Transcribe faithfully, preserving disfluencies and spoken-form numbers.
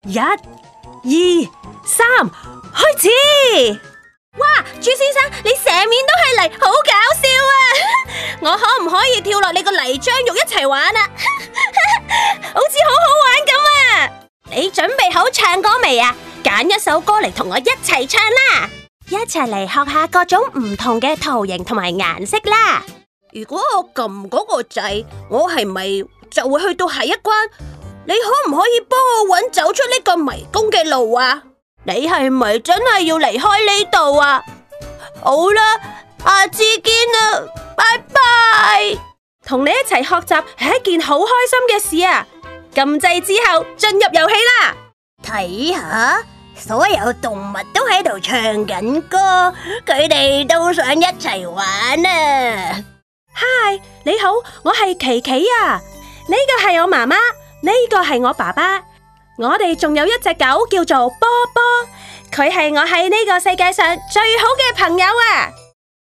一、二、三，開始！ 哇，朱先生，你成面都係泥，好搞笑啊！我可唔可以跳落你個泥漿浴一齊玩啊？好似好好玩咁啊！你準備好唱歌未啊？揀一首歌嚟同我一齊唱啦！一齊嚟學下各種唔同嘅圖形同埋顏色啦！如果我撳嗰個掣，我係咪就會去到下一關？你可唔可以幫我搵走出呢個迷宮嘅路啊？你係咪真係要離開呢度啊？好啦，下次見啦，拜拜！同你一齊學習係一件好開心嘅事啊！撳掣之後進入遊戲啦！睇下，所有動物都喺度唱緊歌，佢哋都想一齊玩啊！嗨，你好，我係琪琪啊！呢個係我媽媽，呢個係我爸爸。我哋仲有一隻狗叫做波波，佢係我喺呢個世界上最好嘅朋友啊！